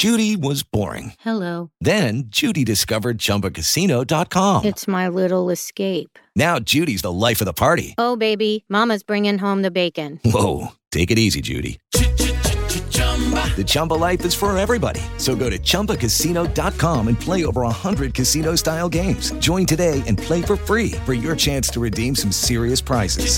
Judy was boring. Hello. Then Judy discovered ChumbaCasino.com. It's my little escape. Now Judy's the life of the party. Oh, baby, mama's bringing home the bacon. Whoa, take it easy, Judy. The Chumba life is for everybody. So go to ChumbaCasino.com and play over 100 casino-style games. Join today and play for free for your chance to redeem some serious prizes.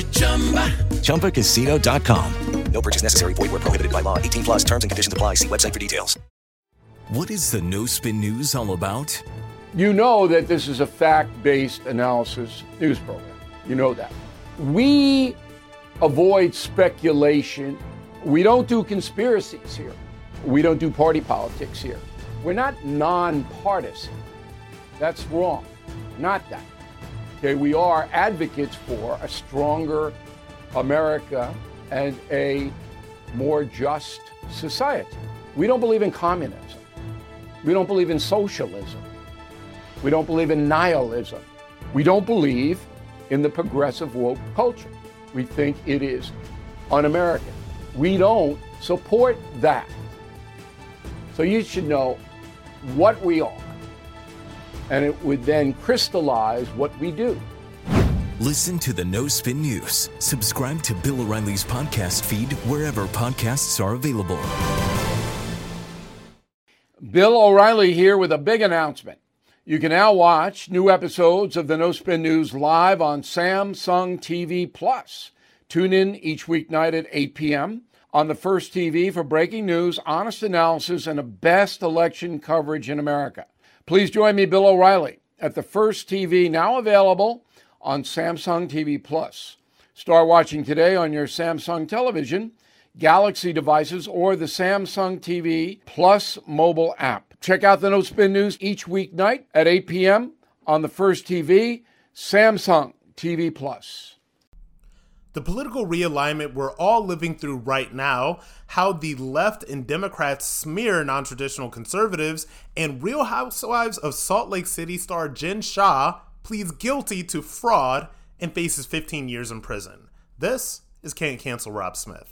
ChumbaCasino.com. No purchase necessary. Void where prohibited by law. 18 plus terms and conditions apply. See website for details. What is the No Spin News all about? You know that this is a fact-based analysis news program. You know that. We avoid speculation. We don't do conspiracies here. We don't do party politics here. We're not nonpartisan. That's wrong. Not that. Okay, we are advocates for a stronger America and a more just society. We don't believe in communism. We don't believe in socialism. We don't believe in nihilism. We don't believe in the progressive woke culture. We think it is un-American. We don't support that. So you should know what we are, and it would then crystallize what we do. Listen to the No Spin News. Subscribe to Bill O'Reilly's podcast feed wherever podcasts are available. Bill O'Reilly here with a big announcement. You can now watch new episodes of the No Spin News live on Samsung TV Plus. Tune in each weeknight at 8 p.m. on the First TV for breaking news, honest analysis, and the best election coverage in America. Please join me, Bill O'Reilly, at the First TV, now available on Samsung TV Plus. Start watching today on your Samsung television, Galaxy devices, or the Samsung TV Plus mobile app. Check out the No Spin News each weeknight at 8 p.m. on the First TV, Samsung TV Plus. The political realignment we're all living through right now, how the left and Democrats smear non-traditional conservatives, and Real Housewives of Salt Lake City star Jen Shah pleads guilty to fraud and faces 15 years in prison. This is Can't Cancel Rob Smith.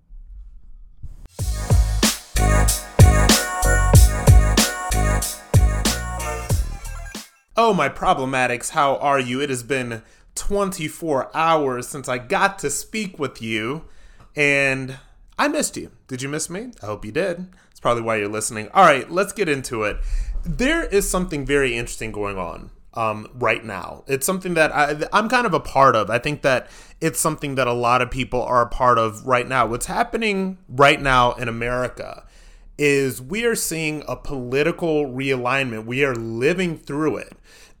Oh, my problematics, how are you? It has been 24 hours since I got to speak with you, and I missed you. Did you miss me? I hope you did. That's probably why you're listening. All right, let's get into it. There is something very interesting going on right now. It's something that I'm kind of a part of. I think that it's something that a lot of people are a part of right now. What's happening right now in America is we are seeing a political realignment. We are living through it.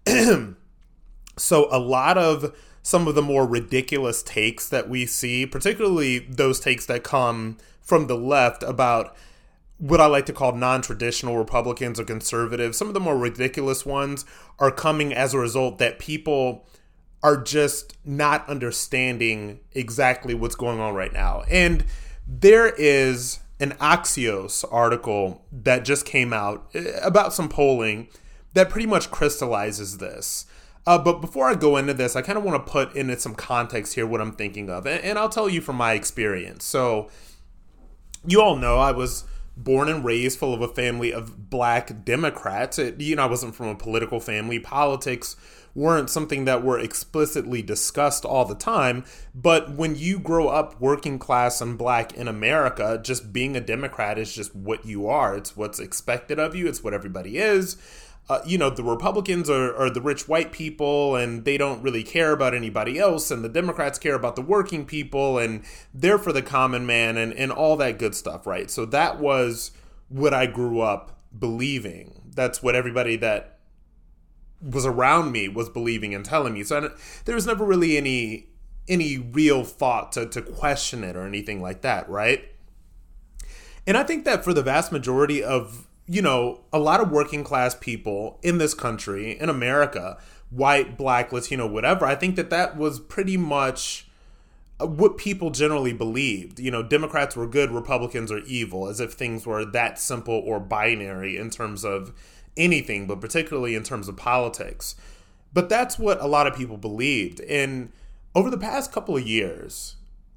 So a lot of some of the more ridiculous takes that we see, particularly those takes that come from the left about what I like to call non-traditional Republicans or conservatives, some of the more ridiculous ones are coming as a result that people are just not understanding exactly what's going on right now. And there is an Axios article that just came out about some polling that pretty much crystallizes this. But before I go into this, I kind of want to put into some context here what I'm thinking of. And I'll tell you from my experience. So you all know I was born and raised full of a family of black Democrats. I wasn't from a political family. Politics weren't something that were explicitly discussed all the time. But when you grow up working class and black in America, just being a Democrat is just what you are. It's what's expected of you. It's what everybody is. The Republicans are the rich white people and they don't really care about anybody else. And the Democrats care about the working people and they're for the common man and all that good stuff, right? So that was what I grew up believing. That's what everybody that was around me was believing and telling me. So there was never really any real thought to question it or anything like that, right? And I think that for the vast majority of a lot of working class people in this country, in America, white, black, Latino, whatever, I think that was pretty much what people generally believed. Democrats were good, Republicans are evil, as if things were that simple or binary in terms of anything, but particularly in terms of politics. But that's what a lot of people believed. And over the past couple of years,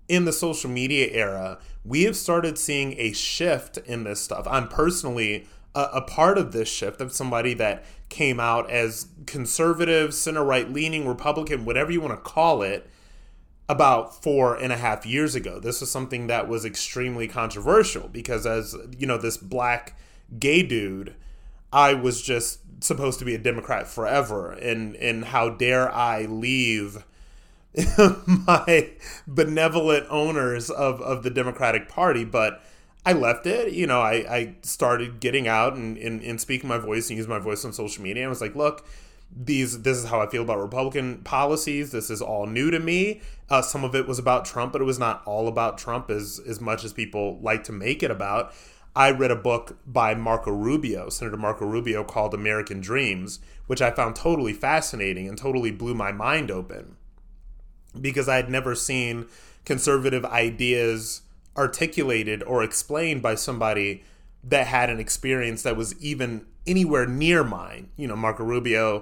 in the social media era, we have started seeing a shift in this stuff. I'm personally a part of this shift of somebody that came out as conservative, center-right leaning, Republican, whatever you want to call it, about 4.5 years ago. This was something that was extremely controversial because, as you know, this black gay dude, I was just supposed to be a Democrat forever, and how dare I leave my benevolent owners of the Democratic Party. But I left it. You know, I started getting out and speaking my voice and using my voice on social media. I was like, look, this is how I feel about Republican policies. This is all new to me. Some of it was about Trump, but it was not all about Trump as much as people like to make it about. I read a book by Marco Rubio, Senator Marco Rubio, called American Dreams, which I found totally fascinating and totally blew my mind open because I had never seen conservative ideas articulated or explained by somebody that had an experience that was even anywhere near mine. You know, Marco Rubio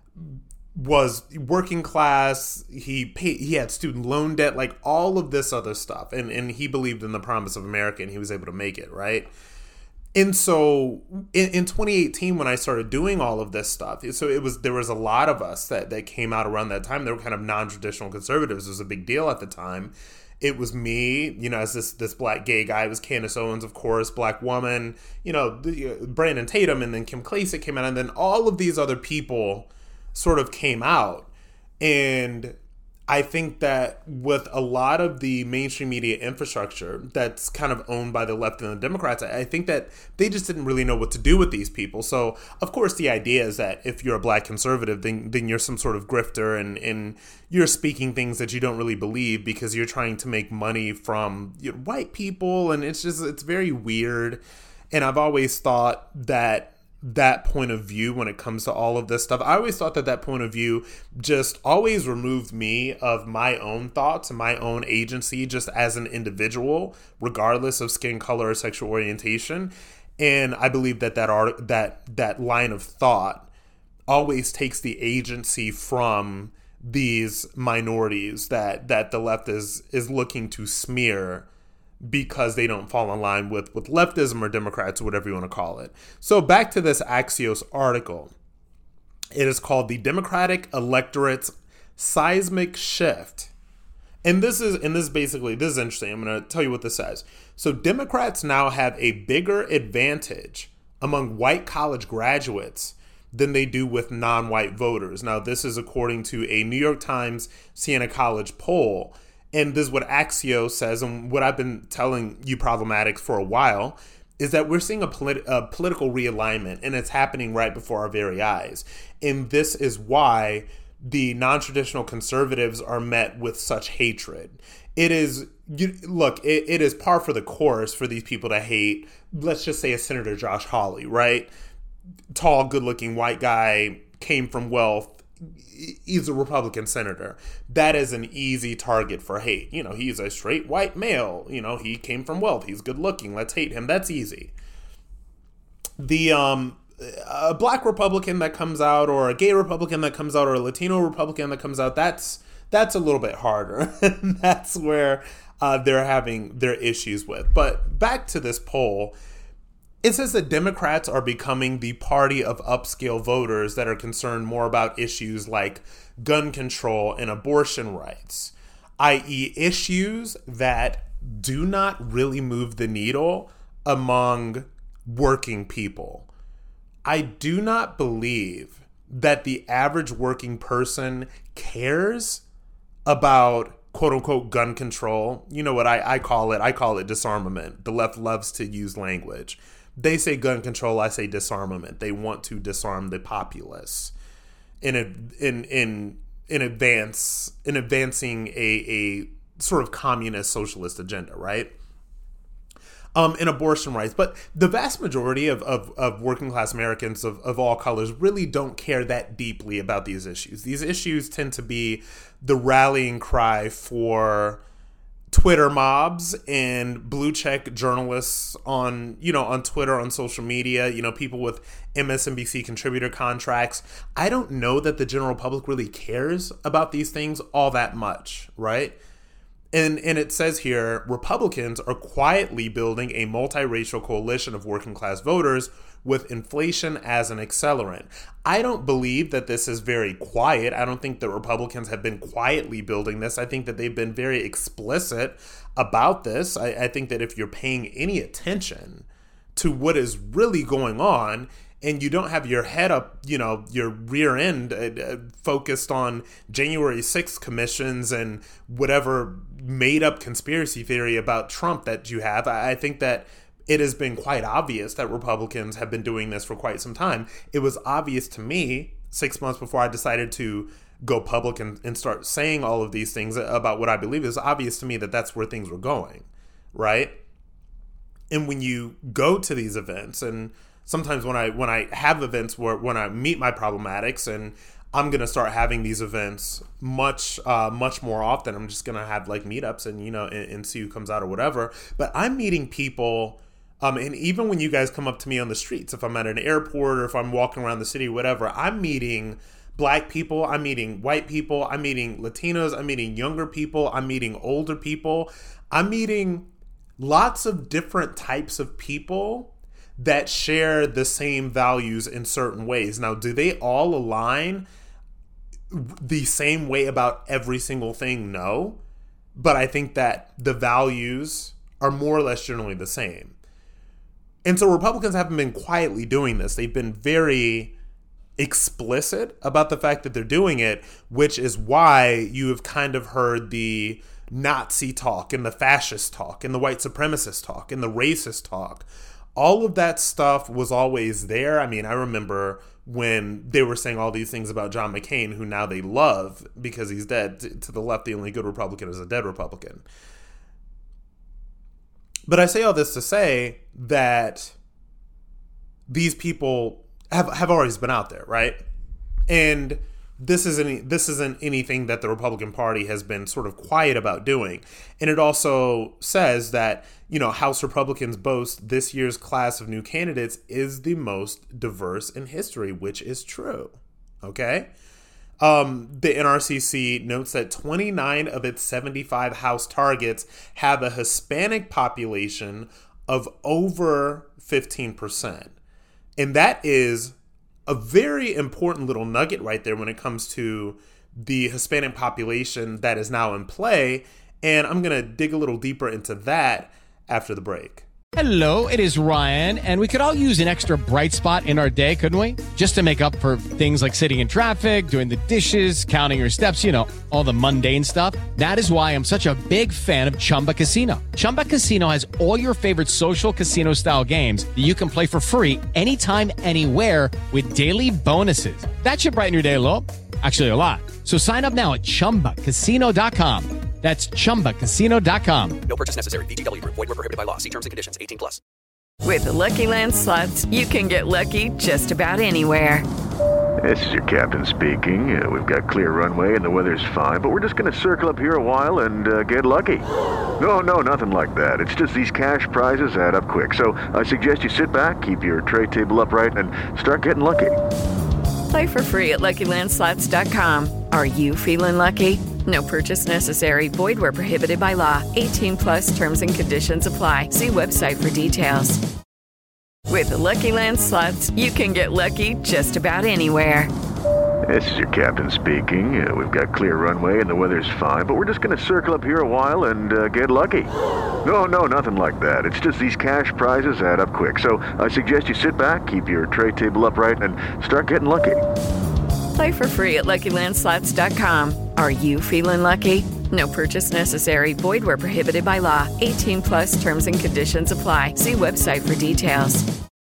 was working class. He had student loan debt, like all of this other stuff. And he believed in the promise of America, and he was able to make it, right? And so in 2018, when I started doing all of this stuff, there was a lot of us that came out around that time. They were kind of non-traditional conservatives. It was a big deal at the time. It was me, you know, as this black gay guy. It was Candace Owens, of course, black woman, you know, Brandon Tatum, and then Kim Klacik came out, and then all of these other people sort of came out. And I think that with a lot of the mainstream media infrastructure that's kind of owned by the left and the Democrats, I think that they just didn't really know what to do with these people. So, of course, the idea is that if you're a black conservative, then you're some sort of grifter and you're speaking things that you don't really believe because you're trying to make money from white people. And it's very weird. And I've always thought that point of view when it comes to all of this stuff, I always thought that point of view just always removed me of my own thoughts and my own agency just as an individual, regardless of skin color or sexual orientation. And I believe that line of thought always takes the agency from these minorities that the left is looking to smear because they don't fall in line with leftism or Democrats or whatever you want to call it. So back to this Axios article. It is called The Democratic Electorate's Seismic Shift. And this is interesting. I'm going to tell you what this says. So Democrats now have a bigger advantage among white college graduates than they do with non-white voters. Now, this is according to a New York Times Siena College poll. And this is what Axios says, and what I've been telling you problematics for a while, is that we're seeing a political realignment, and it's happening right before our very eyes. And this is why the non-traditional conservatives are met with such hatred. It is par for the course for these people to hate, let's just say, a Senator Josh Hawley, right? Tall, good-looking white guy, came from wealth. He's a Republican senator. That is an easy target for hate. You know, he's a straight white male. You know, he came from wealth. He's good looking. Let's hate him. That's easy. A black Republican that comes out, or a gay Republican that comes out, or a Latino Republican that comes out, that's a little bit harder. And that's where they're having their issues with. But back to this poll. It says that Democrats are becoming the party of upscale voters that are concerned more about issues like gun control and abortion rights, i.e. issues that do not really move the needle among working people. I do not believe that the average working person cares about quote-unquote gun control. You know what I call it? I call it disarmament. The left loves to use language. They say gun control, I say disarmament. They want to disarm the populace in advancing a sort of communist socialist agenda, right? And abortion rights. But the vast majority of working class Americans of all colors really don't care that deeply about these issues. These issues tend to be the rallying cry for Twitter mobs and blue check journalists on Twitter, on social media, people with MSNBC contributor contracts. I don't know that the general public really cares about these things all that much, right? And it says here, Republicans are quietly building a multiracial coalition of working class voters with inflation as an accelerant. I don't believe that this is very quiet. I don't think that Republicans have been quietly building this. I think that they've been very explicit about this. I think that if you're paying any attention to what is really going on, and you don't have your head up, your rear end focused on January 6th commissions and whatever made up conspiracy theory about Trump that you have, I think that it has been quite obvious that Republicans have been doing this for quite some time. It was obvious to me 6 months before I decided to go public and start saying all of these things about what I believe. It was obvious to me that that's where things were going, right? And when you go to these events, and sometimes when I have events when I meet my problematics, and I'm going to start having these events much more often. I'm just going to have like meetups and, and see who comes out or whatever. But I'm meeting people, and even when you guys come up to me on the streets, if I'm at an airport or if I'm walking around the city, whatever, I'm meeting Black people, I'm meeting white people, I'm meeting Latinos, I'm meeting younger people, I'm meeting older people. I'm meeting lots of different types of people that share the same values in certain ways. Now, do they all align the same way about every single thing? No. But I think that the values are more or less generally the same. And so Republicans haven't been quietly doing this. They've been very explicit about the fact that they're doing it, which is why you have kind of heard the Nazi talk and the fascist talk and the white supremacist talk and the racist talk. All of that stuff was always there. I mean, I remember when they were saying all these things about John McCain, who now they love because he's dead. To the left, the only good Republican is a dead Republican. But I say all this to say that these people have always been out there, right? And this isn't anything that the Republican Party has been sort of quiet about doing. And it also says that, House Republicans boast this year's class of new candidates is the most diverse in history, which is true. Okay? The NRCC notes that 29 of its 75 House targets have a Hispanic population of over 15%. And that is a very important little nugget right there when it comes to the Hispanic population that is now in play. And I'm going to dig a little deeper into that after the break. Hello, it is Ryan, and we could all use an extra bright spot in our day, couldn't we? Just to make up for things like sitting in traffic, doing the dishes, counting your steps, all the mundane stuff. That is why I'm such a big fan of Chumba Casino. Chumba Casino has all your favorite social casino-style games that you can play for free anytime, anywhere with daily bonuses. That should brighten your day a little. Actually, a lot. So sign up now at ChumbaCasino.com. That's ChumbaCasino.com. No purchase necessary. VGW Group. Void where prohibited by law. See terms and conditions. 18+. With the Lucky Land Slots, you can get lucky just about anywhere. This is your captain speaking. We've got clear runway and the weather's fine, but we're just going to circle up here a while and get lucky. No, nothing like that. It's just these cash prizes add up quick. So I suggest you sit back, keep your tray table upright, and start getting lucky. Play for free at LuckyLandSlots.com. Are you feeling lucky? No purchase necessary. Void where prohibited by law. 18+ terms and conditions apply. See website for details. With the Lucky Land Slots, you can get lucky just about anywhere. This is your captain speaking. We've got clear runway and the weather's fine, but we're just going to circle up here a while and get lucky. No, nothing like that. It's just these cash prizes add up quick. So I suggest you sit back, keep your tray table upright, and start getting lucky. Play for free at LuckyLandSlots.com. Are you feeling lucky? No purchase necessary. Void where prohibited by law. 18+ terms and conditions apply. See website for details.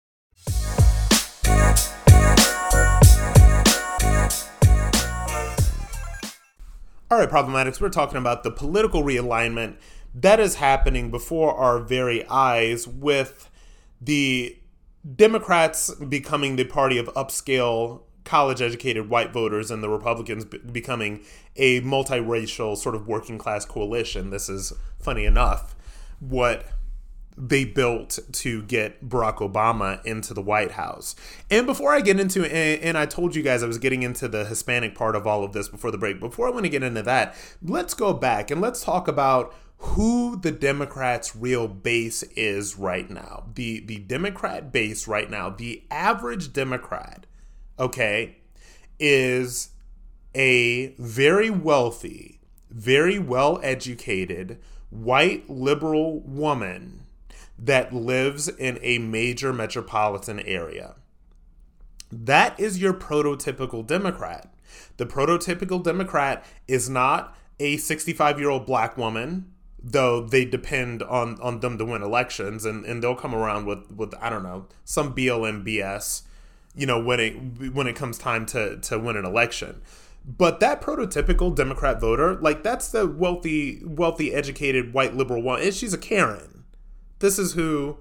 All right, Problematics, we're talking about the political realignment that is happening before our very eyes, with the Democrats becoming the party of upscale college-educated white voters and the Republicans becoming a multiracial sort of working-class coalition. This is, funny enough, what they built to get Barack Obama into the White House. And before I get into it, and I told you guys I was getting into the Hispanic part of all of this before the break. Before I want to get into that, let's go back and let's talk about who the Democrats' real base is right now. The Democrat base right now, the average Democrat, okay, is a very wealthy, very well-educated, white liberal woman that lives in a major metropolitan area. That is your prototypical Democrat. The prototypical Democrat is not a 65-year-old black woman, though they depend on them to win elections, and they'll come around with I don't know, some BLM BS, you know, when it comes time to win an election. But that prototypical Democrat voter, like, that's the wealthy, educated white liberal one. And she's a Karen. This is who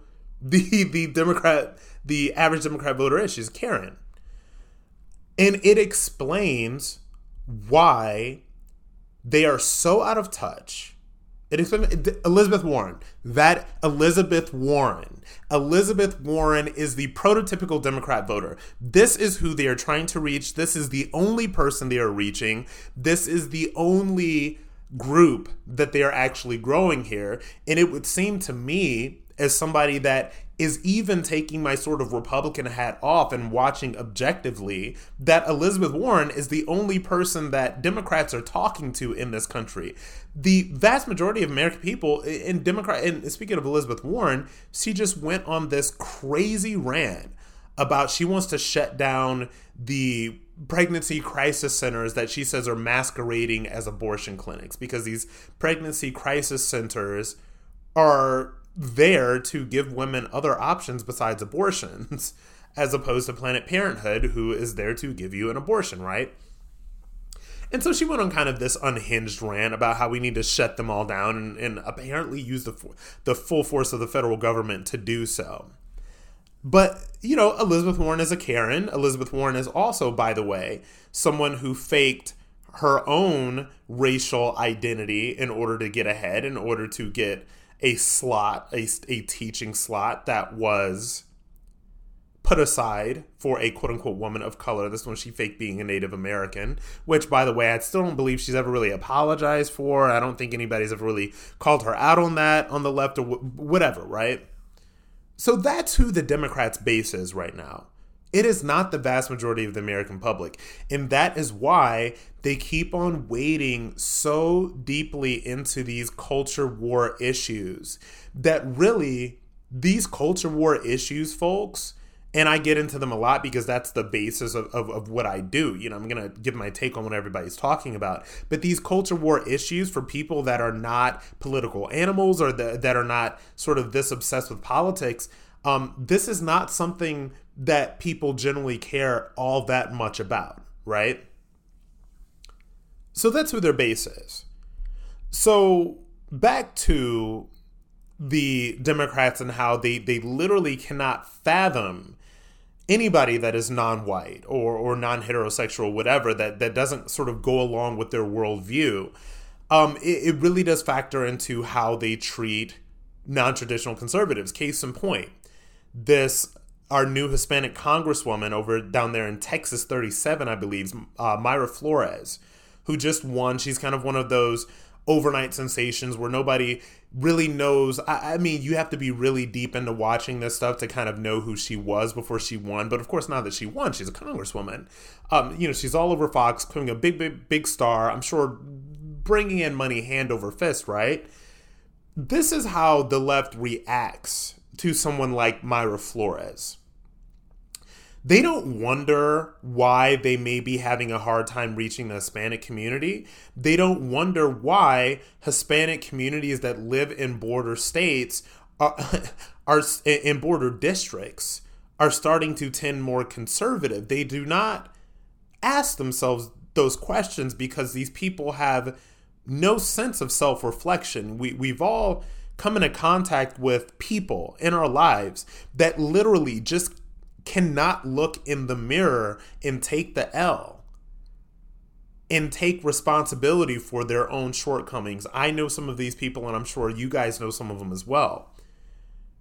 the average Democrat voter is. She's a Karen. And it explains why they are so out of touch. Elizabeth Warren is the prototypical Democrat voter. This is who they are trying to reach. This is the only person they are reaching. This is the only group that they are actually growing here. And it would seem to me, as somebody that is even taking my sort of Republican hat off and watching objectively, that Elizabeth Warren is the only person that Democrats are talking to in this country. The vast majority of American people and speaking of Elizabeth Warren, she just went on this crazy rant about she wants to shut down the pregnancy crisis centers that she says are masquerading as abortion clinics, because these pregnancy crisis centers are there to give women other options besides abortions, as opposed to Planned Parenthood, who is there to give you an abortion, right? And so she went on kind of this unhinged rant about how we need to shut them all down and apparently use the full force of the federal government to do so. But, you know, Elizabeth Warren is a Karen. Elizabeth Warren is also, by the way, someone who faked her own racial identity in order to get ahead, in order to get a slot, a teaching slot that was put aside for a quote-unquote woman of color. This one, she faked being a Native American, which, by the way, I still don't believe she's ever really apologized for. I don't think anybody's ever really called her out on that on the left or whatever, right? So that's who the Democrats' base is right now. It is not the vast majority of the American public. And that is why they keep on wading so deeply into these culture war issues, that really these culture war issues, folks, and I get into them a lot because that's the basis of what I do. You know, I'm going to give my take on what everybody's talking about. But these culture war issues for people that are not political animals or that are not sort of this obsessed with politics, this is not something that people generally care all that much about, right? So that's who their base is. So back to the Democrats and how they literally cannot fathom anybody that is non-white or non-heterosexual, whatever, that doesn't sort of go along with their worldview. It really does factor into how they treat non-traditional conservatives. Case in point, our new Hispanic congresswoman down there in Texas 37, I believe, Mayra Flores, who just won. She's kind of one of those overnight sensations where nobody really knows. I mean, you have to be really deep into watching this stuff to kind of know who she was before she won. But of course, now that she won, she's a congresswoman. She's all over Fox, becoming a big star. I'm sure bringing in money hand over fist, right? This is how the left reacts to someone like Mayra Flores. They don't wonder why they may be having a hard time reaching the Hispanic community. They don't wonder why Hispanic communities that live in border states are in border districts are starting to tend more conservative. They do not ask themselves those questions because these people have no sense of self-reflection. We've all come into contact with people in our lives that literally just cannot look in the mirror and take the L and take responsibility for their own shortcomings. I know some of these people, and I'm sure you guys know some of them as well.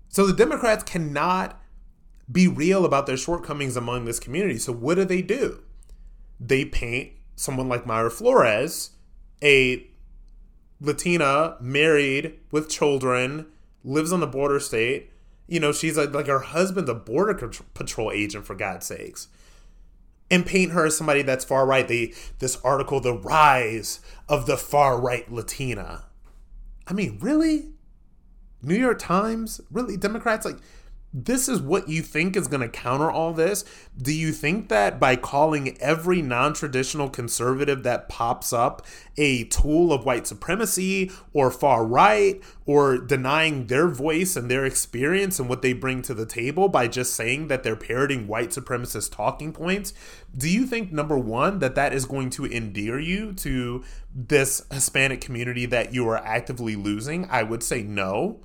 So the Democrats cannot be real about their shortcomings among this community. So what do? They paint someone like Mayra Flores, a Latina, married with children, lives on a border state. You know, she's like her husband's a border patrol agent, for God's sakes. And paint her as somebody that's far right. This article, The Rise of the Far Right Latina. I mean, really? New York Times? Really? Democrats? Like, this is what you think is going to counter all this? Do you think that by calling every non-traditional conservative that pops up a tool of white supremacy or far right, or denying their voice and their experience and what they bring to the table by just saying that they're parroting white supremacist talking points, do you think, number one, that is going to endear you to this Hispanic community that you are actively losing? I would say no.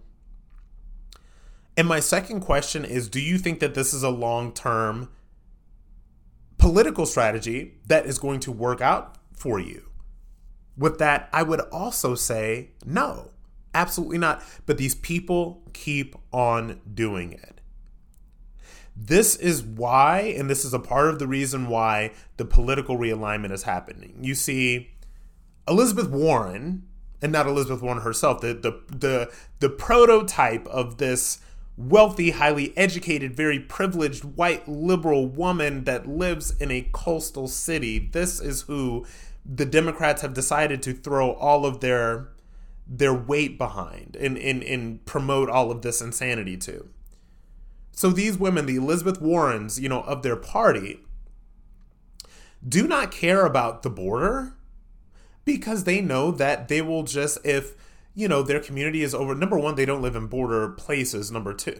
And my second question is, do you think that this is a long-term political strategy that is going to work out for you? With that, I would also say no, absolutely not. But these people keep on doing it. This is why, and this is a part of the reason why the political realignment is happening. You see, Elizabeth Warren, and not Elizabeth Warren herself, the prototype of this wealthy, highly educated, very privileged white liberal woman that lives in a coastal city. This is who the Democrats have decided to throw all of their weight behind and promote all of this insanity to. So these women, the Elizabeth Warrens, you know, of their party, do not care about the border because they know that they will just, if their community is over. Number one, they don't live in border places. Number two,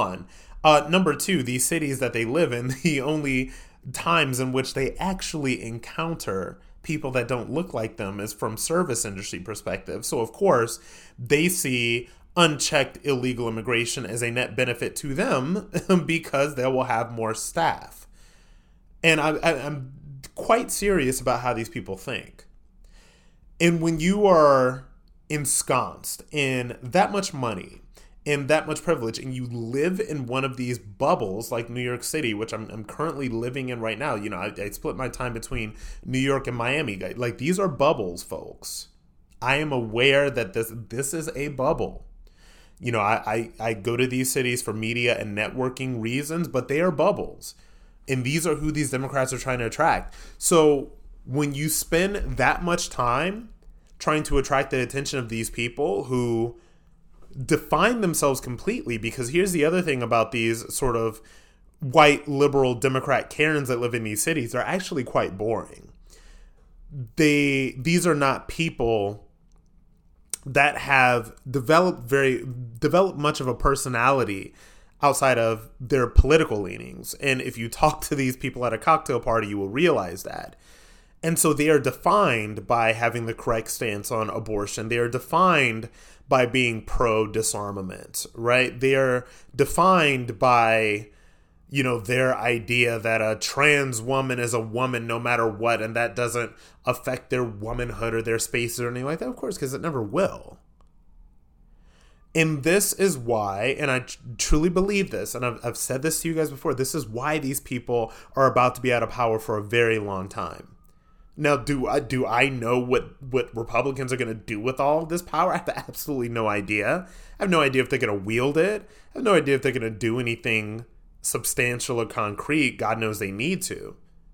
these cities that they live in, the only times in which they actually encounter people that don't look like them is from service industry perspective. So of course, they see unchecked illegal immigration as a net benefit to them because they will have more staff. And I'm quite serious about how these people think. And when you are ensconced in that much money and that much privilege, and you live in one of these bubbles like New York City, which I'm currently living in right now. You know, I split my time between New York and Miami. Like, these are bubbles, folks. I am aware that this is a bubble. You know, I go to these cities for media and networking reasons, but they are bubbles. And these are who these Democrats are trying to attract. So when you spend that much time trying to attract the attention of these people who define themselves completely, because here's the other thing about these sort of white liberal Democrat Karens that live in these cities, they're actually quite boring. These are not people that have developed much of a personality outside of their political leanings. And if you talk to these people at a cocktail party, you will realize that. And so they are defined by having the correct stance on abortion. They are defined by being pro-disarmament, right? They are defined by, their idea that a trans woman is a woman no matter what, and that doesn't affect their womanhood or their spaces or anything like that, of course, because it never will. And this is why, and I truly believe this, and I've said this to you guys before, this is why these people are about to be out of power for a very long time. Now, do I know what Republicans are going to do with all of this power? I have absolutely no idea. I have no idea if they're going to wield it. I have no idea if they're going to do anything substantial or concrete. God knows they need to.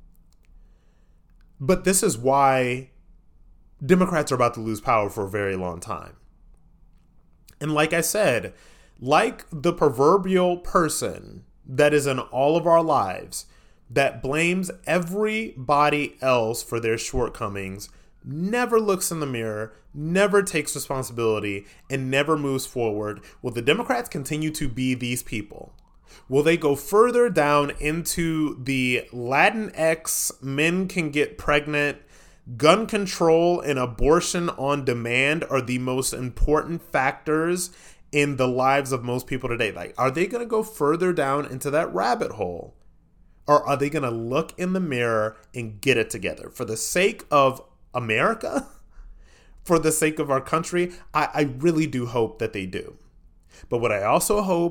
But this is why Democrats are about to lose power for a very long time. And like I said, like the proverbial person that is in all of our lives that blames everybody else for their shortcomings, never looks in the mirror, never takes responsibility, and never moves forward. Will the Democrats continue to be these people? Will they go further down into the Latinx men can get pregnant, gun control and abortion on demand are the most important factors in the lives of most people today? Like, are they going to go further down into that rabbit hole? Or are they going to look in the mirror and get it together? For the sake of America, for the sake of our country, I really do hope that they do. But what I also hope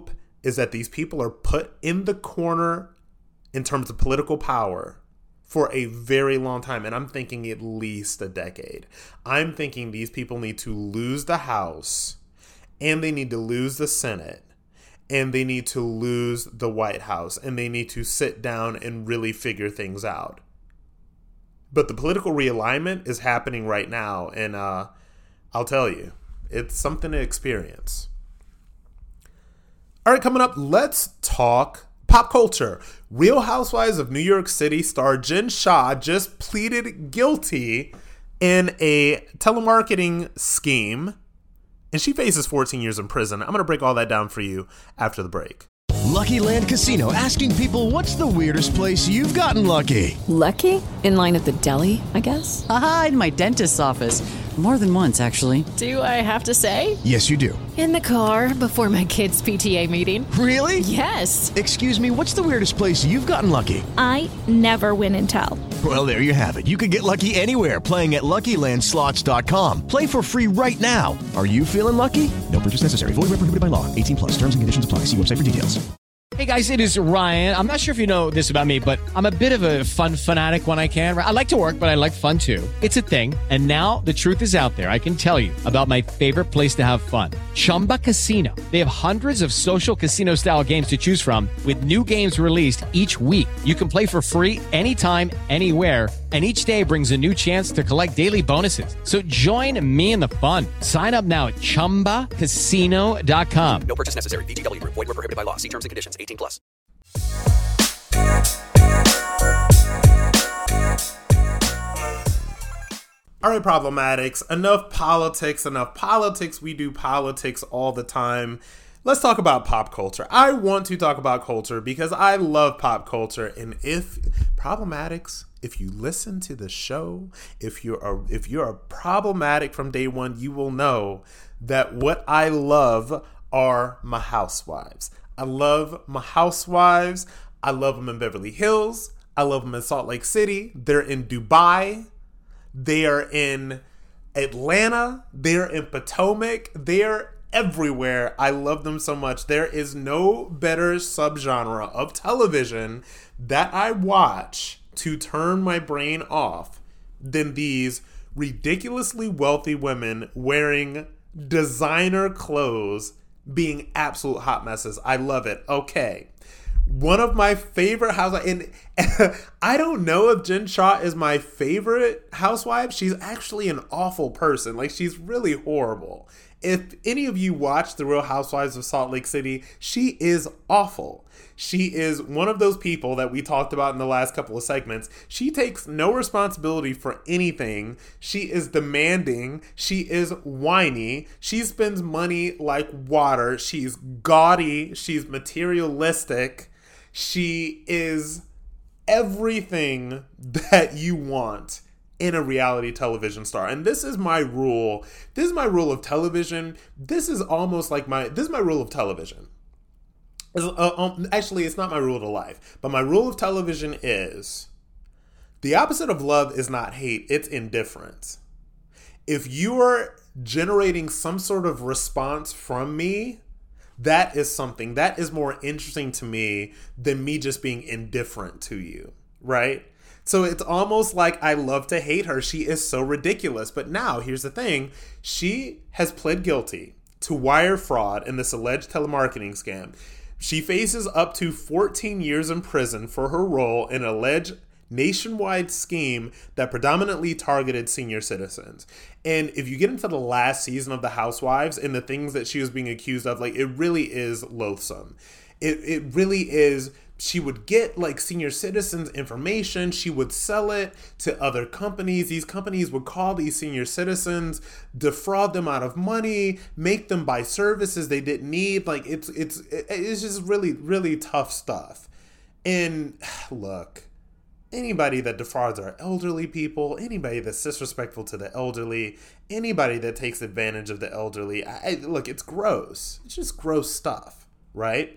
is that these people are put in the corner in terms of political power for a very long time. And I'm thinking at least a decade. I'm thinking these people need to lose the House, and they need to lose the Senate, and they need to lose the White House, and they need to sit down and really figure things out. But the political realignment is happening right now, and I'll tell you, it's something to experience. All right, coming up, let's talk pop culture. Real Housewives of New York City star Jen Shah just pleaded guilty in a telemarketing scheme, and she faces 14 years in prison. I'm going to break all that down for you after the break. Lucky Land Casino, asking people, what's the weirdest place you've gotten lucky? Lucky? In line at the deli, I guess? Aha, in my dentist's office. More than once, actually. Do I have to say? Yes, you do. In the car before my kids' PTA meeting. Really? Yes. Excuse me, what's the weirdest place you've gotten lucky? I never win and tell. Well, there you have it. You can get lucky anywhere, playing at LuckyLandSlots.com. Play for free right now. Are you feeling lucky? No purchase necessary. Void where prohibited by law. 18+. Terms and conditions apply. See website for details. Hey guys, it is Ryan. I'm not sure if you know this about me, but I'm a bit of a fun fanatic when I can. I like to work, but I like fun too. It's a thing. And now the truth is out there. I can tell you about my favorite place to have fun. Chumba Casino. They have hundreds of social casino style games to choose from with new games released each week. You can play for free anytime, anywhere. And each day brings a new chance to collect daily bonuses. So join me in the fun. Sign up now at ChumbaCasino.com. No purchase necessary. VGW Group. Void where prohibited by law. See terms and conditions. 18+. All right, Problematics. Enough politics. We do politics all the time. Let's talk about pop culture. I want to talk about culture because I love pop culture. And if Problematics, if you listen to the show, if you're a problematic from day one, you will know that what I love are my housewives. I love my housewives. I love them in Beverly Hills. I love them in Salt Lake City. They're in Dubai. They are in Atlanta. They're in Potomac. They're everywhere. I love them so much. There is no better subgenre of television that I watch to turn my brain off than these ridiculously wealthy women wearing designer clothes, being absolute hot messes. I love it. Okay. One of my favorite housewives, and I don't know if Jen Shah is my favorite housewife. She's actually an awful person. Like, she's really horrible. If any of you watch The Real Housewives of Salt Lake City, she is awful. She is one of those people that we talked about in the last couple of segments. She takes no responsibility for anything. She is demanding. She is whiny. She spends money like water. She's gaudy. She's materialistic. She is everything that you want in a reality television star. And this is my rule. This is my rule of television. This is my rule of television. Actually, it's not my rule to life, but my rule of television is the opposite of love is not hate, it's indifference. If you are generating some sort of response from me, that is something that is more interesting to me than me just being indifferent to you, right? So it's almost like I love to hate her. She is so ridiculous. But now, here's the thing. She has pled guilty to wire fraud in this alleged telemarketing scam. She faces up to 14 years in prison for her role in an alleged nationwide scheme that predominantly targeted senior citizens. And if you get into the last season of The Housewives and the things that she was being accused of, like, it really is loathsome. It really is. She would get like senior citizens information. She would sell it to other companies. These companies would call these senior citizens, defraud them out of money, make them buy services they didn't need. Like it's just really, really tough stuff. And look, anybody that defrauds our elderly people, anybody that's disrespectful to the elderly, anybody that takes advantage of the elderly, look, it's gross. It's just gross stuff, right?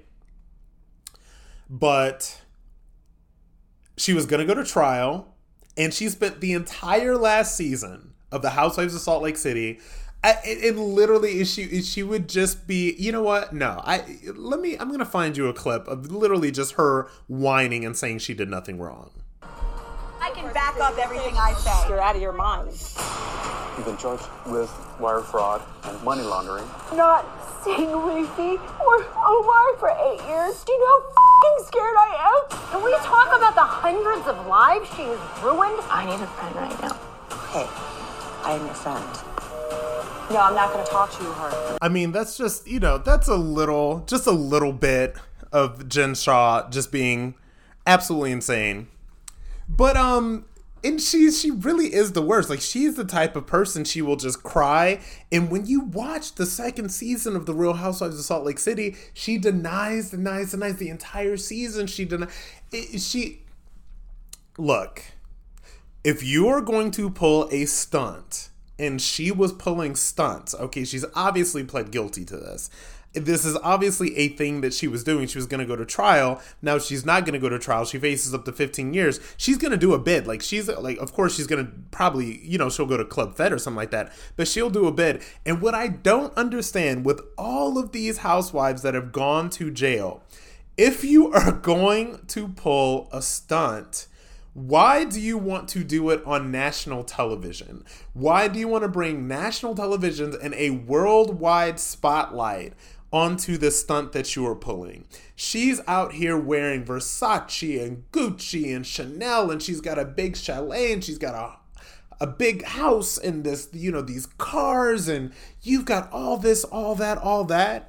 But she was going to go to trial, and she spent the entire last season of The Housewives of Salt Lake City It literally, she would just be, you know what? No, I'm going to find you a clip of literally just her whining and saying she did nothing wrong. I can back up everything I say. You're out of your mind. You've been charged with wire fraud and money laundering. Not seeing Lucy or Omar for 8 years. Do you know how f***ing scared I am? Can we talk about the hundreds of lives she has ruined? I need a friend right now. Okay, I am your friend. No, I'm not going to talk to you, her. I mean, that's just, that's a little bit of Jen Shah just being absolutely insane. But, and she really is the worst. Like, she's the type of person, she will just cry. And when you watch the second season of The Real Housewives of Salt Lake City, she denies the entire season. Look, if you are going to pull a stunt, and she was pulling stunts, okay, she's obviously pled guilty to this. This is obviously a thing that she was doing. She was going to go to trial. Now she's not going to go to trial. She faces up to 15 years. She's going to do a bid. Of course she's going to probably, she'll go to Club Fed or something like that. But she'll do a bid. And what I don't understand with all of these housewives that have gone to jail, if you are going to pull a stunt, why do you want to do it on national television? Why do you want to bring national television and a worldwide spotlight onto the stunt that you are pulling? She's out here wearing Versace and Gucci and Chanel, and she's got a big chalet, and she's got a big house and this, these cars, and you've got all this, all that.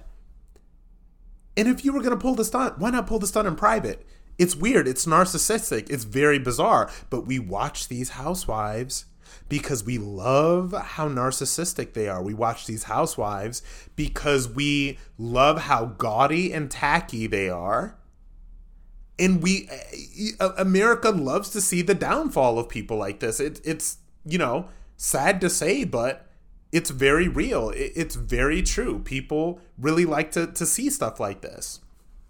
And if you were going to pull the stunt, why not pull the stunt in private? It's weird. It's narcissistic. It's very bizarre. But we watch these housewives because we love how narcissistic they are. We watch these housewives because we love how gaudy and tacky they are. And America loves to see the downfall of people like this. It's sad to say, but it's very real. It's very true. People really like to see stuff like this.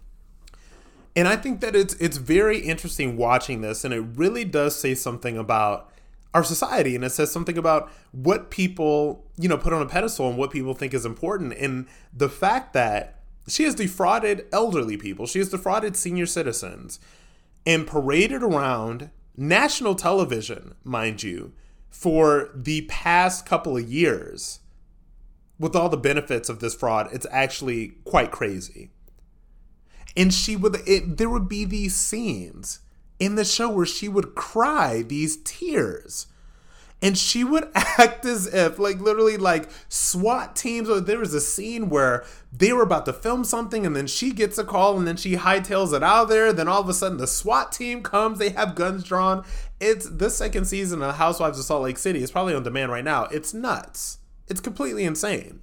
And I think that it's very interesting watching this, and it really does say something about our society, and it says something about what people, put on a pedestal and what people think is important. And the fact that she has defrauded elderly people, she has defrauded senior citizens, and paraded around national television, mind you, for the past couple of years with all the benefits of this fraud, it's actually quite crazy. And there would be these scenes in the show where she would cry these tears. And she would act as if, literally, SWAT teams. Or there was a scene where they were about to film something, and then she gets a call, and then she hightails it out of there. Then all of a sudden, the SWAT team comes. They have guns drawn. It's the second season of Housewives of Salt Lake City. It's probably on demand right now. It's nuts. It's completely insane.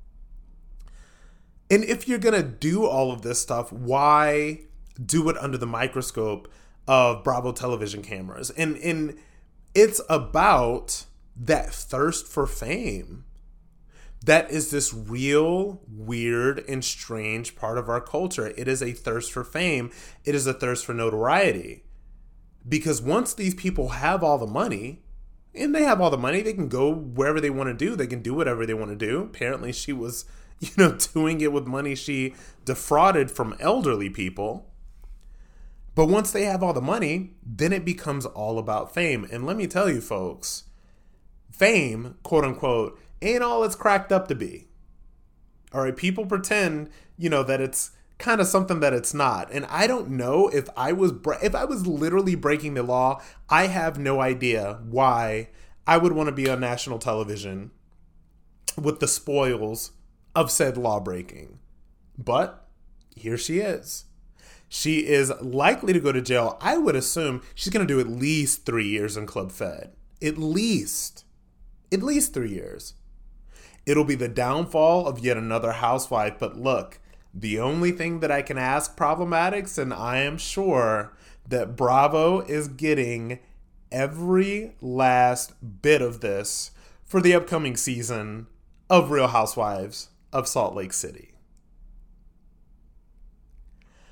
And if you're going to do all of this stuff, why do it under the microscope of Bravo television cameras? And it's about that thirst for fame. That is this real, weird, and strange part of our culture. It is a thirst for fame. It is a thirst for notoriety. Because once these people have all the money, and they have all the money, they can go wherever they want to do. They can do whatever they want to do. Apparently she was doing it with money she defrauded from elderly people. But once they have all the money, then it becomes all about fame. And let me tell you, folks, fame, quote unquote, ain't all it's cracked up to be. All right, people pretend, that it's kind of something that it's not. And I don't know if I was literally breaking the law, I have no idea why I would want to be on national television with the spoils of said law breaking. But here she is. She is likely to go to jail. I would assume she's going to do at least 3 years in Club Fed. At least 3 years. It'll be the downfall of yet another housewife. But look, the only thing that I can ask Problematics, and I am sure that Bravo is getting every last bit of this for the upcoming season of Real Housewives of Salt Lake City.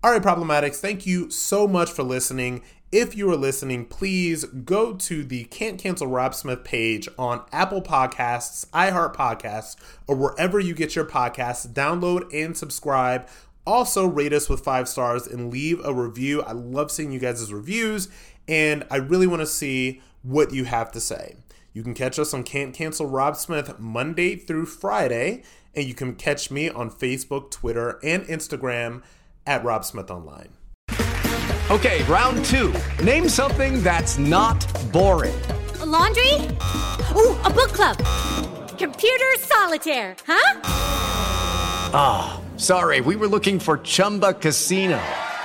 All right, Problematics, thank you so much for listening. If you are listening, please go to the Can't Cancel Rob Smith page on Apple Podcasts, iHeart Podcasts, or wherever you get your podcasts. Download and subscribe. Also, rate us with 5 stars and leave a review. I love seeing you guys' reviews, and I really want to see what you have to say. You can catch us on Can't Cancel Rob Smith Monday through Friday, and you can catch me on Facebook, Twitter, and Instagram at Rob Smith Online. Okay, round 2. Name something that's not boring. A laundry? Ooh, a book club. Computer solitaire, huh? Ah, oh, sorry, we were looking for Chumba Casino.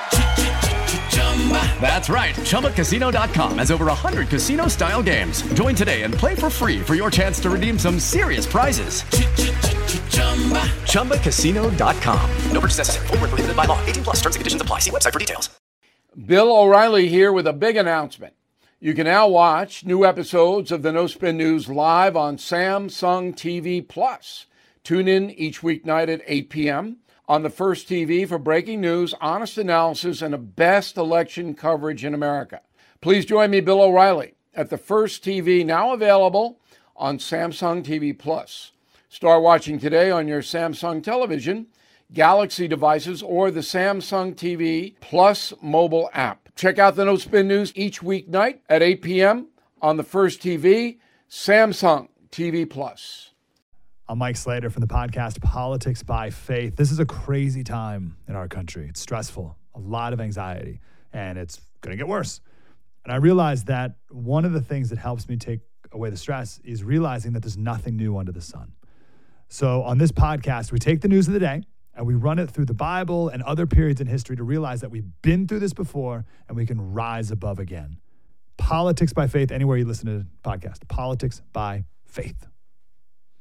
That's right, ChumbaCasino.com has over 100 casino-style games. Join today and play for free for your chance to redeem some serious prizes. ChumbaCasino.com. No purchase necessary. Void where prohibited by law. 18+ terms and conditions apply. See website for details. Bill O'Reilly here with a big announcement. You can now watch new episodes of the No Spin News live on Samsung TV Plus. Tune in each weeknight at 8 p.m. on the First TV for breaking news, honest analysis, and the best election coverage in America. Please join me, Bill O'Reilly, at the First TV, now available on Samsung TV Plus. Start watching today on your Samsung television, Galaxy devices, or the Samsung TV Plus mobile app. Check out the No Spin News each weeknight at 8 p.m. on the First TV, Samsung TV Plus. I'm Mike Slater from the podcast Politics by Faith. This is a crazy time in our country. It's stressful, a lot of anxiety, and it's going to get worse. And I realized that one of the things that helps me take away the stress is realizing that there's nothing new under the sun. So on this podcast, we take the news of the day and we run it through the Bible and other periods in history to realize that we've been through this before and we can rise above again. Politics by Faith, anywhere you listen to the podcast. Politics by Faith.